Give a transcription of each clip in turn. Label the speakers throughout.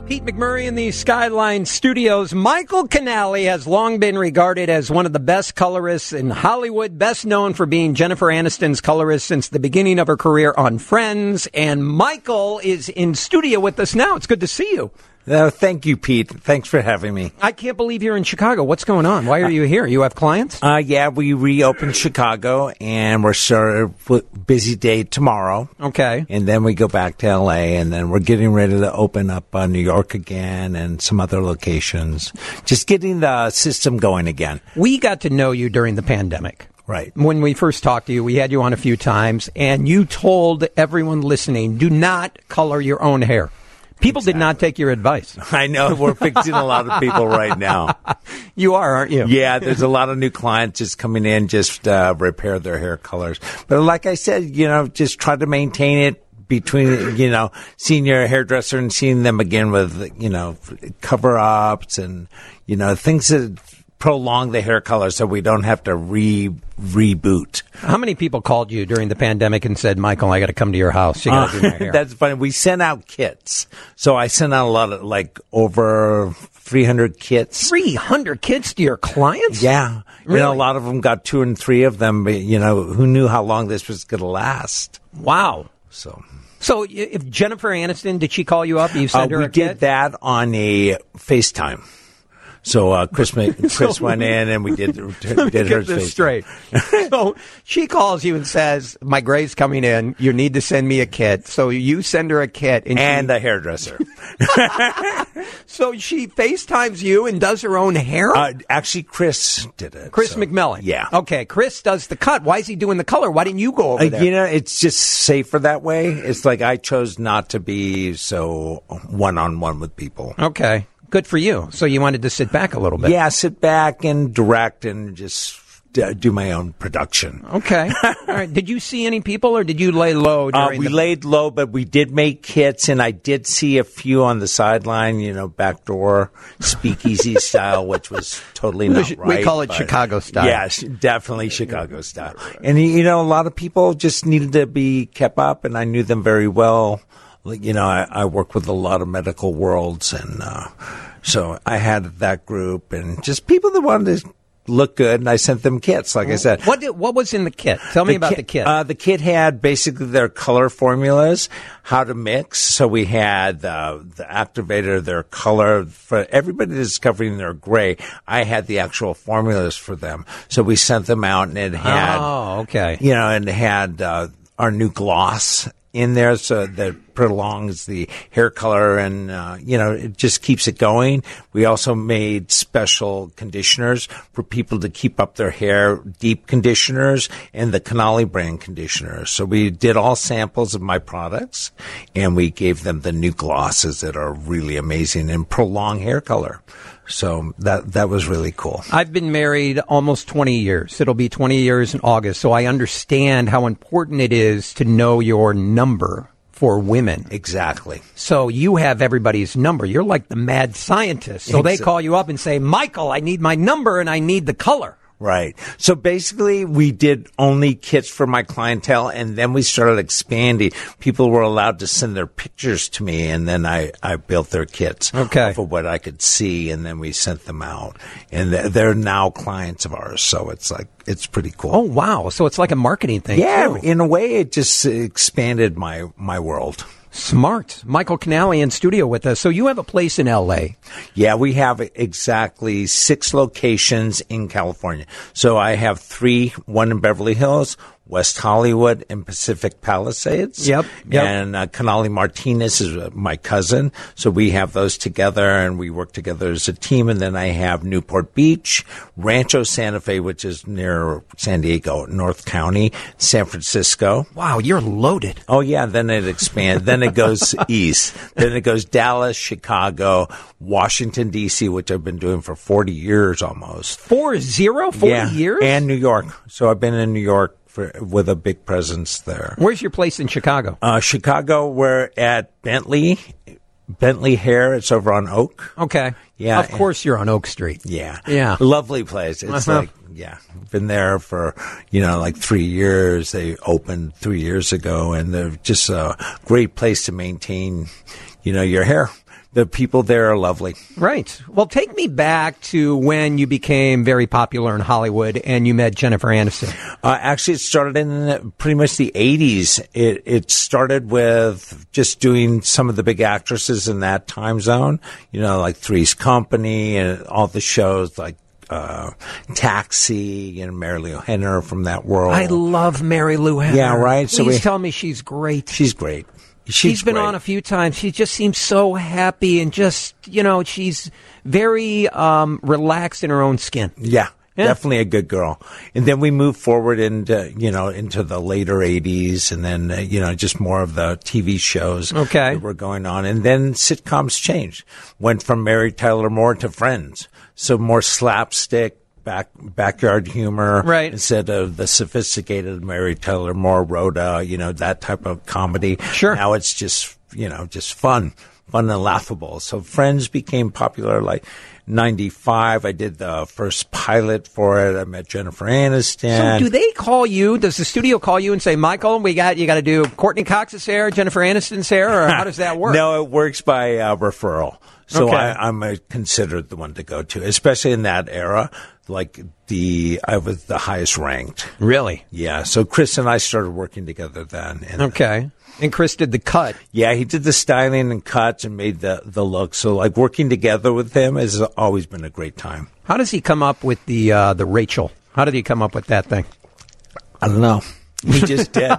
Speaker 1: Pete McMurray in the Skyline Studios. Michael Canale has long been regarded as one of the best colorists in Hollywood, best known for being Jennifer Aniston's colorist since the beginning of her career on Friends. And Michael is in studio with us now. It's good to see you.
Speaker 2: Thank you, Pete. Thanks for having me.
Speaker 1: I can't believe you're in Chicago. What's going on? Why are you here? You have clients?
Speaker 2: Yeah, we reopened Chicago, and we're sort of busy day tomorrow.
Speaker 1: Okay.
Speaker 2: And then we go back to L.A., and then we're getting ready to open up New York again and some other locations. Just getting the system going again.
Speaker 1: We got to know you during the pandemic.
Speaker 2: Right.
Speaker 1: When we first talked to you, we had you on a few times, and you told everyone listening, do not color your own hair. People did not take your advice.
Speaker 2: I know. We're fixing a lot of people right now.
Speaker 1: You are, aren't you?
Speaker 2: Yeah, there's a lot of new clients just coming in, just repair their hair colors. But like I said, just try to maintain it between, seeing your hairdresser and seeing them again with, cover-ups and, things that prolong the hair color so we don't have to reboot.
Speaker 1: How many people called you during the pandemic and said, Michael, I got to come to your house. You got to do my hair.
Speaker 2: That's funny. We sent out kits. So I sent out a lot of, over 300 kits.
Speaker 1: 300 kits to your clients?
Speaker 2: Yeah.
Speaker 1: Really?
Speaker 2: A lot of them got 2 and 3 of them, but, who knew how long this was going to last?
Speaker 1: Wow.
Speaker 2: So
Speaker 1: if Jennifer Aniston, did she call you up? You sent her a kit?
Speaker 2: We did that on a FaceTime. So Chris went in and we did her
Speaker 1: this straight. So she calls you and says, "My gray's coming in. You need to send me a kit." So you send her a kit
Speaker 2: and a hairdresser.
Speaker 1: So she FaceTimes you and does her own hair.
Speaker 2: Actually, Chris did it.
Speaker 1: Chris McMillan.
Speaker 2: Yeah.
Speaker 1: Okay. Chris does the cut. Why is he doing the color? Why didn't you go over there?
Speaker 2: It's just safer that way. It's like I chose not to be so one-on-one with people.
Speaker 1: Okay. Good for you. So you wanted to sit back a little bit.
Speaker 2: Yeah, sit back and direct and just do my own production.
Speaker 1: Okay. All right. Did you see any people or did you lay low?
Speaker 2: We laid low, but we did make kits, and I did see a few on the sideline, backdoor, speakeasy style, which was totally not right.
Speaker 1: We call it Chicago style.
Speaker 2: Yes, definitely Chicago style. And, a lot of people just needed to be kept up, and I knew them very well. I work with a lot of medical worlds, and so I had that group and just people that wanted to look good, and I sent them kits, like I said.
Speaker 1: What was in the kit? Tell me about the kit.
Speaker 2: The kit had basically their color formulas, how to mix. So we had the activator, their color. For everybody that's covering their gray, I had the actual formulas for them. So we sent them out, and it had, and it had our new gloss in there, so that prolongs the hair color and, it just keeps it going. We also made special conditioners for people to keep up their hair, deep conditioners and the Canale brand conditioners. So we did all samples of my products and we gave them the new glosses that are really amazing and prolong hair color. So that was really cool.
Speaker 1: I've been married almost 20 years. It'll be 20 years in August. So I understand how important it is to know your number for women.
Speaker 2: Exactly.
Speaker 1: So you have everybody's number. You're like the mad scientist. So they call you up and say, Michael, I need my number and I need the color.
Speaker 2: Right. So basically, we did only kits for my clientele, and then we started expanding. People were allowed to send their pictures to me, and then I built their kits for what I could see, and then we sent them out. And they're now clients of ours, so it's pretty cool.
Speaker 1: Oh, wow. So it's like a marketing thing,
Speaker 2: too. In a way, it just expanded my world.
Speaker 1: Smart. Michael Canale in studio with us. So you have a place in L.A.
Speaker 2: Yeah, we have exactly 6 locations in California. So I have 3, one in Beverly Hills, West Hollywood, and Pacific Palisades.
Speaker 1: Yep.
Speaker 2: And Canale Martinez is my cousin. So we have those together, and we work together as a team. And then I have Newport Beach, Rancho Santa Fe, which is near San Diego, North County, San Francisco.
Speaker 1: Wow, you're loaded.
Speaker 2: Oh, yeah. Then it expands. Then it goes east. Then it goes Dallas, Chicago, Washington, D.C., which I've been doing for 40 years almost.
Speaker 1: 40 years?
Speaker 2: And New York. So I've been in New York with a big presence there.
Speaker 1: Where's your place in Chicago?
Speaker 2: Chicago, we're at Bentley Hair. It's over on Oak.
Speaker 1: Okay.
Speaker 2: Yeah.
Speaker 1: Of course you're on Oak Street.
Speaker 2: Yeah.
Speaker 1: Yeah.
Speaker 2: Lovely place. It's been there for, 3 years. They opened 3 years ago, and they're just a great place to maintain, your hair. The people there are lovely.
Speaker 1: Right. Well, take me back to when you became very popular in Hollywood and you met Jennifer Aniston.
Speaker 2: Actually, it started in pretty much the 80s. It started with just doing some of the big actresses in that time zone, like Three's Company and all the shows like Taxi, Mary Lou Henner from that world.
Speaker 1: I love Mary Lou Henner.
Speaker 2: Yeah, right.
Speaker 1: Please tell me she's great.
Speaker 2: She's great.
Speaker 1: She's been on a few times. She just seems so happy and just, she's very relaxed in her own skin.
Speaker 2: Yeah. Definitely a good girl. And then we moved forward into the later 80s and then, just more of the TV shows that were going on. And then sitcoms changed. Went from Mary Tyler Moore to Friends. So more slapstick, backyard humor.
Speaker 1: Right.
Speaker 2: Instead of the sophisticated Mary Tyler Moore, Rhoda, that type of comedy.
Speaker 1: Sure.
Speaker 2: Now it's just, just fun and laughable. So Friends became popular like 95. I did the first pilot for it. I met Jennifer Aniston.
Speaker 1: So do they call you? Does the studio call you and say, Michael, you got to do Courtney Cox's hair, Jennifer Aniston's hair, or how does that work?
Speaker 2: No, it works by referral. So
Speaker 1: okay.
Speaker 2: I'm considered the one to go to, especially in that era. Like I was the highest ranked.
Speaker 1: Really?
Speaker 2: Yeah. So Chris and I started working together then.
Speaker 1: Okay. And Chris did the cut.
Speaker 2: Yeah, he did the styling and cuts and made the look. So like working together with him has always been a great time.
Speaker 1: How does he come up with the Rachel? How did he come up with that thing?
Speaker 2: I don't know. We just did.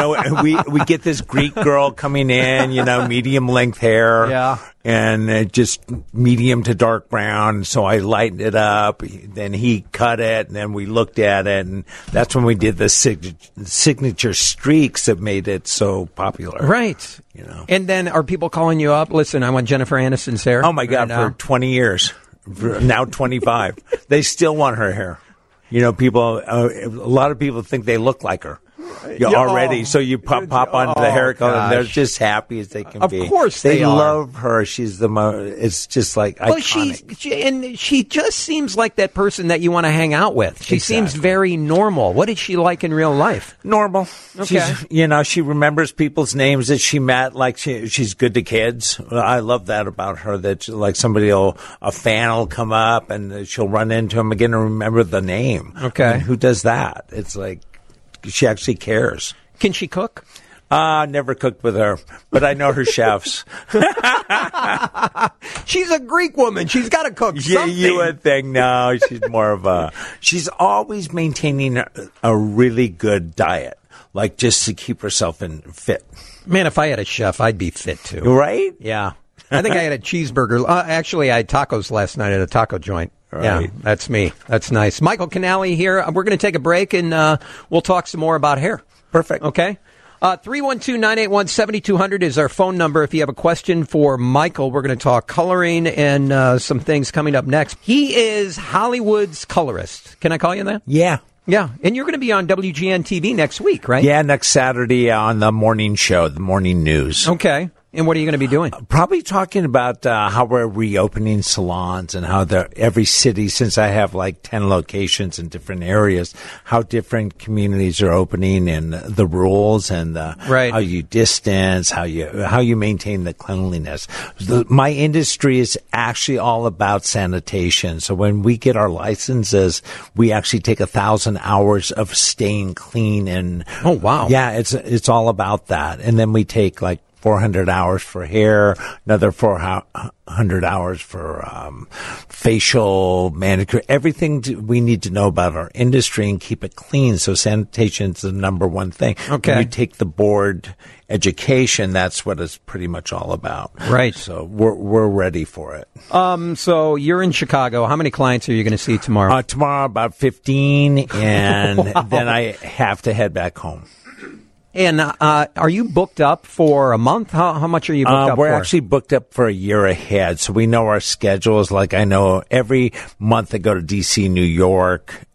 Speaker 2: We get this Greek girl coming in, medium length hair.
Speaker 1: Yeah.
Speaker 2: And just medium to dark brown. So I lightened it up. Then he cut it. And then we looked at it. And that's when we did the signature streaks that made it so popular.
Speaker 1: Right. And then are people calling you up? Listen, I want Jennifer Aniston's hair.
Speaker 2: Oh, my God. For 20 years. Now 25. They still want her hair. People, a lot of people think they look like her. Already, so you pop onto the hair color, and they're just happy as they can be.
Speaker 1: Of course
Speaker 2: they
Speaker 1: are.
Speaker 2: love her. She's the most. It's just like iconic.
Speaker 1: She just seems like that person that you want to hang out with. She seems very normal. What is she like in real life?
Speaker 2: Normal.
Speaker 1: Okay.
Speaker 2: She remembers people's names that she met. Like she's good to kids. I love that about her. That like a fan will come up and she'll run into him again and remember the name.
Speaker 1: Okay.
Speaker 2: I mean, who does that? It's like. She actually cares.
Speaker 1: Can she cook?
Speaker 2: Never cooked with her, but I know her chefs.
Speaker 1: She's a Greek woman. She's got to cook something.
Speaker 2: You would think. No, she's more of she's always maintaining a really good diet, like just to keep herself fit.
Speaker 1: Man, if I had a chef, I'd be fit too.
Speaker 2: Right?
Speaker 1: Yeah. I think I had a cheeseburger. Actually, I had tacos last night at a taco joint. Right. Yeah, that's me. That's nice. Michael Canale here. We're going to take a break, and we'll talk some more about hair.
Speaker 2: Perfect.
Speaker 1: Okay? 312-981-7200 is our phone number. If you have a question for Michael, we're going to talk coloring and some things coming up next. He is Hollywood's colorist. Can I call you that?
Speaker 2: Yeah.
Speaker 1: Yeah, and you're going to be on WGN TV next week, right?
Speaker 2: Yeah, next Saturday on the morning show, the morning news.
Speaker 1: Okay. And what are you going to be doing?
Speaker 2: Probably talking about how we're reopening salons and how every city, since I have like 10 locations in different areas, how different communities are opening and the rules and how you distance, how you maintain the cleanliness. My industry is actually all about sanitation. So when we get our licenses, we actually take 1,000 hours of staying clean and
Speaker 1: oh wow,
Speaker 2: yeah, it's all about that. And then we take like 400 hours for hair, another 400 hours for facial, manicure, everything we need to know about our industry and keep it clean. So sanitation is the number one thing.
Speaker 1: Okay.
Speaker 2: When you take the board education, that's what it's pretty much all about.
Speaker 1: Right.
Speaker 2: So we're ready for it.
Speaker 1: So you're in Chicago. How many clients are you going to see tomorrow?
Speaker 2: Tomorrow about 15, and wow. Then I have to head back home.
Speaker 1: And are you booked up for a month? How much are you booked up for?
Speaker 2: We're actually booked up for a year ahead, so we know our schedules. Like I know every month I go to D.C., New York,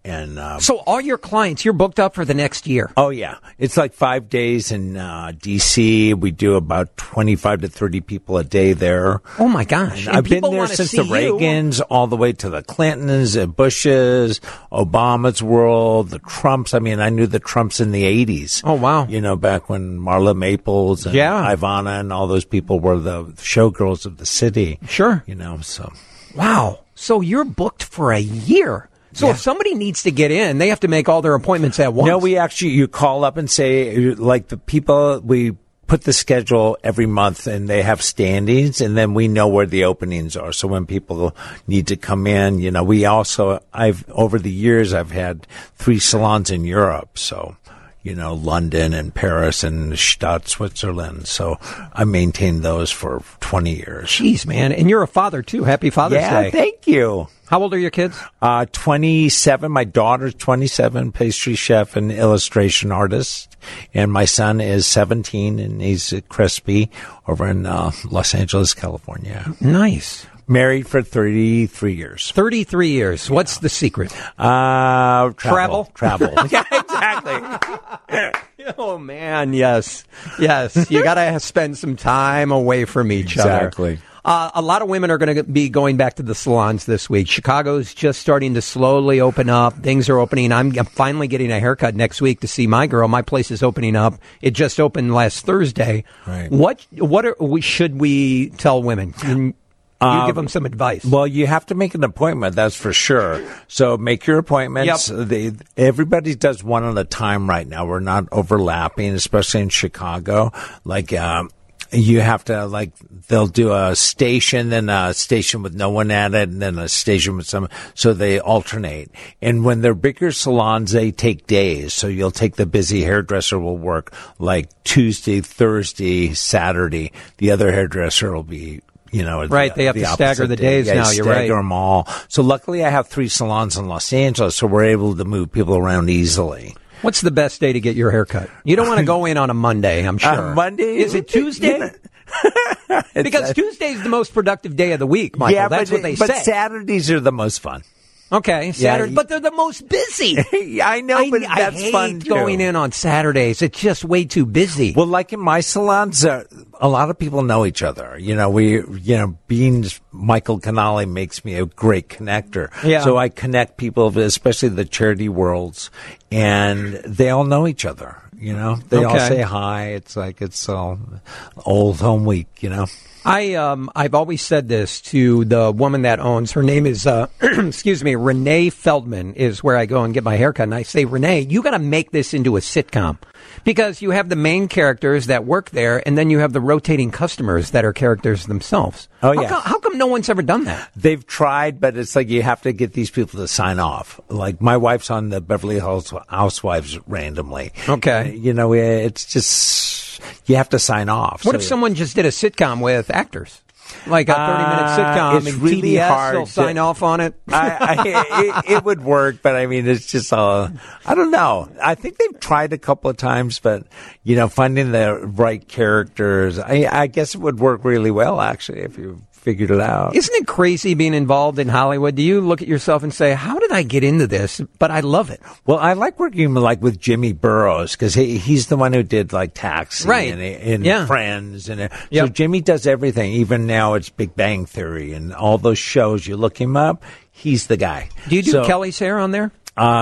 Speaker 2: And
Speaker 1: so all your clients, you're booked up for the next year.
Speaker 2: Oh, yeah. It's like 5 days in D.C. We do about 25 to 30 people a day there.
Speaker 1: Oh, my gosh.
Speaker 2: And I've been there since the Reagans, all the way to the Clintons and Bushes, Obama's world, the Trumps. I mean, I knew the Trumps in the 80s.
Speaker 1: Oh, wow.
Speaker 2: You know, back when Marla Maples and Ivana and all those people were the showgirls of the city.
Speaker 1: Sure.
Speaker 2: You know, so.
Speaker 1: Wow. So you're booked for a year. So if somebody needs to get in, they have to make all their appointments at once.
Speaker 2: No, you call up and say, like the people, we put the schedule every month and they have standings, and then we know where the openings are. So when people need to come in, you know, over the years, I've had 3 salons in Europe. So, you know, London and Paris and Stadt, Switzerland. So I maintained those for 20 years.
Speaker 1: Jeez, man. And you're a father, too. Happy Father's Day.
Speaker 2: Yeah, thank you.
Speaker 1: How old are your kids?
Speaker 2: 27. My daughter's 27, pastry chef and illustration artist. And my son is 17, and he's at Crispy over in Los Angeles, California.
Speaker 1: Nice.
Speaker 2: Married for 33 years.
Speaker 1: 33 years. What's the secret?
Speaker 2: Travel.
Speaker 1: Yeah, exactly. Oh, man, yes. Yes. You got to spend some time away from each other.
Speaker 2: Exactly.
Speaker 1: A lot of women are going to be going back to the salons this week. Chicago's just starting to slowly open up. Things are opening. I'm finally getting a haircut next week to see my girl. My place is opening up. It just opened last Thursday.
Speaker 2: Right.
Speaker 1: What should we tell women? You give them some advice.
Speaker 2: Well, you have to make an appointment, that's for sure. So make your appointments.
Speaker 1: Yep.
Speaker 2: Everybody does one at a time right now. We're not overlapping, especially in Chicago. Like, you have to, they'll do a station, then a station with no one at it, and then a station with some, so they alternate. And when they're bigger salons, they take days. So you'll take the busy hairdresser will work like Tuesday, Thursday, Saturday. The other hairdresser will be, you know,
Speaker 1: right. They have to stagger the days now. You're right.
Speaker 2: Stagger them all. So luckily I have 3 salons in Los Angeles, so we're able to move people around easily.
Speaker 1: What's the best day to get your haircut? You don't want to go in on a Monday, I'm sure.
Speaker 2: Monday?
Speaker 1: Is it Tuesday? Because Tuesday's the most productive day of the week, Michael.
Speaker 2: Yeah,
Speaker 1: that's what they say.
Speaker 2: But Saturdays are the most fun.
Speaker 1: Okay, Saturday, but they're the most busy.
Speaker 2: I know, but that's fun
Speaker 1: I hate going in on Saturdays. It's just way too busy.
Speaker 2: Well, like in my salons, a lot of people know each other. You know, being Michael Canale makes me a great connector.
Speaker 1: Yeah.
Speaker 2: So I connect people, especially the charity worlds, and they all know each other. You know, they all say hi. It's like it's old home week. You know.
Speaker 1: I've always said this to the woman that owns, her name is, excuse me, Renee Feldman is where I go and get my haircut. And I say, Renee, you got to make this into a sitcom because you have the main characters that work there and then you have the rotating customers that are characters themselves.
Speaker 2: Oh, yeah.
Speaker 1: How come no one's ever done that?
Speaker 2: They've tried, but it's like you have to get these people to sign off. Like my wife's on the Beverly Hills Housewives randomly.
Speaker 1: Okay.
Speaker 2: You know, it's just... You have to sign off.
Speaker 1: What if someone just did a sitcom with actors? Like a 30-minute sitcom
Speaker 2: it's
Speaker 1: and
Speaker 2: really
Speaker 1: TBS
Speaker 2: hard
Speaker 1: will sign off on it?
Speaker 2: It would work, but I mean, it's just, I don't know. I think they've tried a couple of times, but, you know, finding the right characters, I guess it would work really well, actually, if you figured it out.
Speaker 1: Isn't it crazy being involved in Hollywood? Do you look at yourself and say, how did I get into this? But I love it.
Speaker 2: Well, I like working with Jimmy Burrows because he's the one who did Taxi and Friends. And so Jimmy does everything. Even now it's Big Bang Theory and all those shows. You look him up, he's the guy.
Speaker 1: Do you do Kelly's hair on there?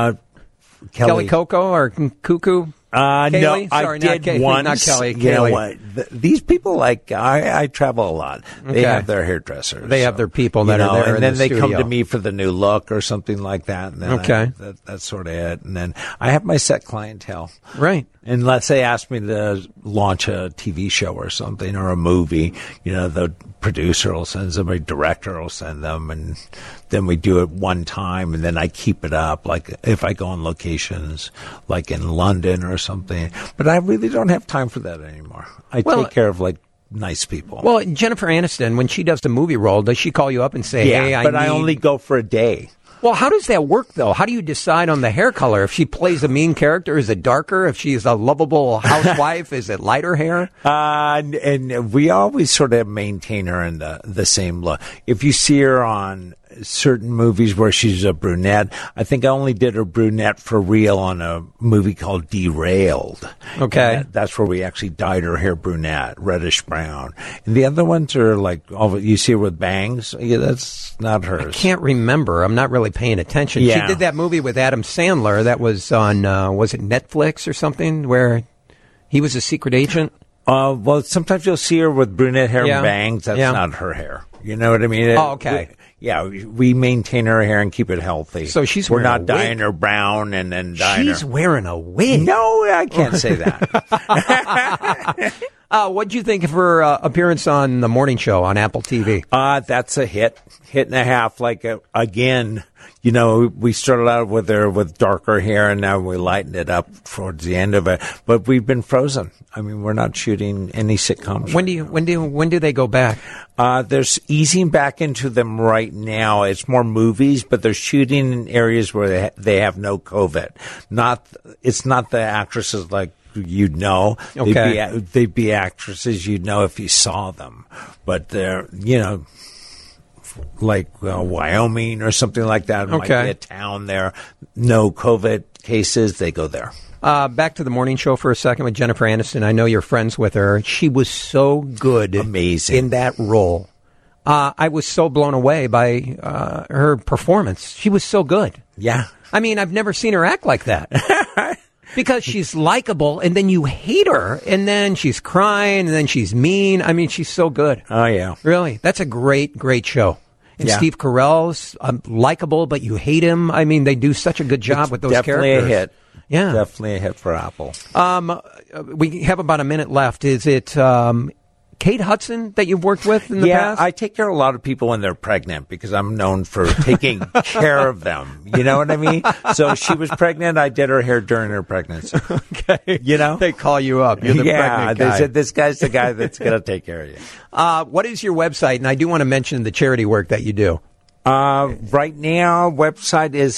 Speaker 2: Kelly
Speaker 1: Coco or Cuckoo?
Speaker 2: No,
Speaker 1: sorry,
Speaker 2: I did once.
Speaker 1: Not Kelly.
Speaker 2: You know what? These people, I travel a lot. They have their hairdressers.
Speaker 1: They have their people that are there
Speaker 2: and then they
Speaker 1: studio.
Speaker 2: come to me for the new look or something like that. And then that's sort of it. And then I have my set clientele.
Speaker 1: Right.
Speaker 2: Unless they ask me to launch a TV show or something or a movie, you know, the producer will send them, a director will send them, and then we do it one time, and then I keep it up, like if I go on locations, like in London or something. But I really don't have time for that anymore. I take care of nice people.
Speaker 1: Well, Jennifer Aniston, when she does the movie role, does she call you up and say, hey,
Speaker 2: I only go for a day.
Speaker 1: Well, how does that work, though? How do you decide on the hair color? If she plays a mean character, is it darker? If she's a lovable housewife, is it lighter hair?
Speaker 2: And we always sort of maintain her in the same look. If you see her on certain movies where she's a brunette, I think I only did her brunette for real on a movie called Derailed.
Speaker 1: Okay.
Speaker 2: That's where we actually dyed her hair brunette, reddish brown. And the other ones are like, you see her with bangs. Yeah, that's not hers.
Speaker 1: I can't remember. I'm not really paying attention.
Speaker 2: Yeah.
Speaker 1: She did that movie with Adam Sandler that was on, was it Netflix or something, where he was a secret agent?
Speaker 2: Well, sometimes you'll see her with brunette hair and bangs. That's not her hair. You know what I mean?
Speaker 1: Oh, okay.
Speaker 2: We maintain her hair and keep it healthy.
Speaker 1: So
Speaker 2: we're not dyeing her brown and then dyeing her.
Speaker 1: She's wearing a wig.
Speaker 2: No, I can't say that.
Speaker 1: What'd you think of her appearance on the morning show on Apple TV?
Speaker 2: That's a hit and a half. Like, again, you know, we started out with her with darker hair, and now we lightened it up towards the end of it. But we've been frozen. I mean, we're not shooting any sitcoms.
Speaker 1: When do they go back?
Speaker 2: There's easing back into them right now. It's more movies, but they're shooting in areas where they have no COVID. It's not the actresses like you'd know.
Speaker 1: Okay.
Speaker 2: They'd be actresses you'd know if you saw them. But they're, you know, like Wyoming or something like that. It might be a town there. No COVID cases. They go there.
Speaker 1: Back to the morning show for a second with Jennifer Aniston. I know you're friends with her. She was so good.
Speaker 2: Amazing.
Speaker 1: In that role. I was so blown away by her performance. She was so good.
Speaker 2: Yeah.
Speaker 1: I mean, I've never seen her act like that. Because she's likable, and then you hate her, and then she's crying, and then she's mean. I mean, she's so good.
Speaker 2: Oh, yeah.
Speaker 1: Really. That's a great, great show. And
Speaker 2: yeah.
Speaker 1: Steve Carell's likable, but you hate him. I mean, they do such a good job with those
Speaker 2: definitely
Speaker 1: characters.
Speaker 2: Definitely a hit.
Speaker 1: Yeah.
Speaker 2: Definitely a hit for Apple.
Speaker 1: We have about a minute left. Is it Kate Hudson that you've worked with in the past?
Speaker 2: Yeah, I take care of a lot of people when they're pregnant because I'm known for taking care of them. You know what I mean? So she was pregnant. I did her hair during her pregnancy.
Speaker 1: Okay.
Speaker 2: You know?
Speaker 1: They call you up. You're the pregnant guy.
Speaker 2: They said, this guy's the guy that's going to take care of you.
Speaker 1: What is your website? And I do want to mention the charity work that you do.
Speaker 2: Right now, website is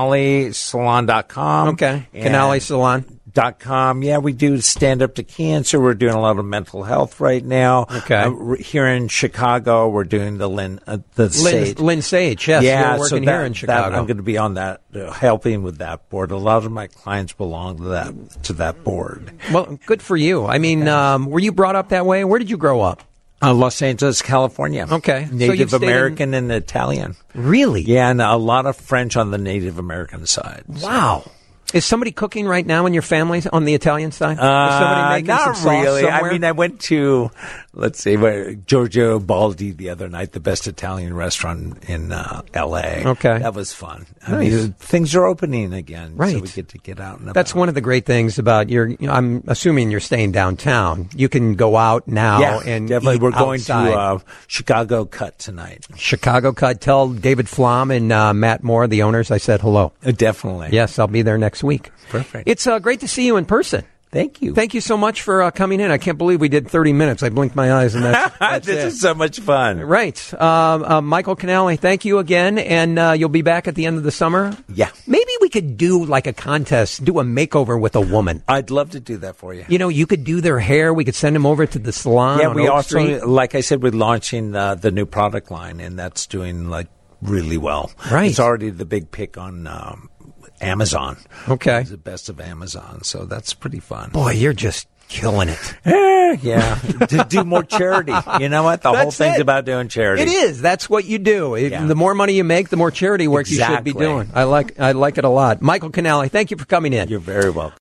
Speaker 2: canalesalon.com.
Speaker 1: Okay. Canale Salon.
Speaker 2: .com. Yeah, we do Stand Up to Cancer. We're doing a lot of mental health right now.
Speaker 1: Okay.
Speaker 2: Here in Chicago, we're doing the Lynn Sage.
Speaker 1: Lynn Sage, yes.
Speaker 2: Yeah,
Speaker 1: you're working here in Chicago.
Speaker 2: I'm going to be on that, helping with that board. A lot of my clients belong to that board.
Speaker 1: Well, good for you. I mean, were you brought up that way? Where did you grow up?
Speaker 2: Los Angeles, California.
Speaker 1: Okay.
Speaker 2: Native American and Italian.
Speaker 1: Really?
Speaker 2: Yeah, and a lot of French on the Native American side.
Speaker 1: Wow. Is somebody cooking right now in your family on the Italian side? Is somebody making
Speaker 2: not
Speaker 1: some
Speaker 2: really.
Speaker 1: sauce somewhere?
Speaker 2: I mean, I went to, let's see, Giorgio Baldi the other night, the best Italian restaurant in L.A.
Speaker 1: Okay.
Speaker 2: That was fun.
Speaker 1: Nice.
Speaker 2: I mean, things are opening again.
Speaker 1: Right.
Speaker 2: So we get to get out and about.
Speaker 1: That's one of the great things about I'm assuming you're staying downtown. You can go out now and
Speaker 2: definitely.
Speaker 1: Eat
Speaker 2: We're going
Speaker 1: outside.
Speaker 2: to Chicago Cut tonight.
Speaker 1: Chicago Cut. Tell David Flom and Matt Moore, the owners, I said hello.
Speaker 2: Definitely.
Speaker 1: Yes, I'll be there next week.
Speaker 2: Perfect.
Speaker 1: It's great to see you in person.
Speaker 2: Thank you.
Speaker 1: Thank you so much for coming in. I can't believe we did 30 minutes. I blinked my eyes and that's
Speaker 2: This
Speaker 1: it.
Speaker 2: is so much fun.
Speaker 1: Right. Michael Canale, thank you again. And you'll be back at the end of the summer?
Speaker 2: Yeah.
Speaker 1: Maybe we could do like a contest, do a makeover with a woman.
Speaker 2: I'd love to do that for you.
Speaker 1: You know, you could do their hair. We could send them over to the salon on
Speaker 2: we
Speaker 1: Oak
Speaker 2: also,
Speaker 1: Street.
Speaker 2: like I said, we're launching the new product line, and that's doing like really well.
Speaker 1: Right.
Speaker 2: It's already the big pick on Amazon.
Speaker 1: Okay.
Speaker 2: It's the best of Amazon, so that's pretty fun.
Speaker 1: Boy, you're just killing it.
Speaker 2: Yeah. To do more charity. You know what? The whole thing's about doing charity.
Speaker 1: It is. That's what you do.
Speaker 2: Yeah.
Speaker 1: The more money you make, the more charity work you should be doing. I like it a lot. Michael Canale, thank you for coming in.
Speaker 2: You're very welcome.